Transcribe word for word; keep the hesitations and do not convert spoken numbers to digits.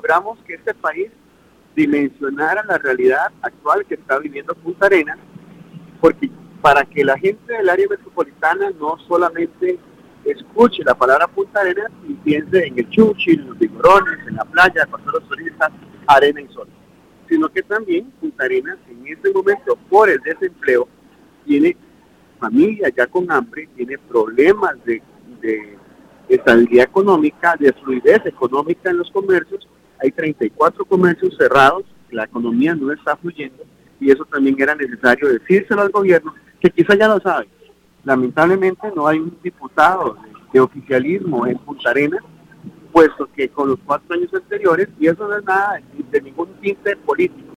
logramos que este país dimensionara la realidad actual que está viviendo Punta Arenas, porque para que la gente del área metropolitana no solamente escuche la palabra Punta Arenas y piense en el chuchi, en los vigorones, en la playa, con todos los turistas, arena y sol, sino que también Punta Arenas en este momento, por el desempleo, tiene familias ya con hambre, tiene problemas de, de estabilidad económica, de fluidez económica en los comercios. Hay treinta y cuatro comercios cerrados, la economía no está fluyendo y eso también era necesario decírselo al gobierno, que quizá ya lo sabe. Lamentablemente no hay un diputado de, de oficialismo en Punta Arenas, puesto que con los cuatro años anteriores, y eso no es nada de, de ningún tinte político,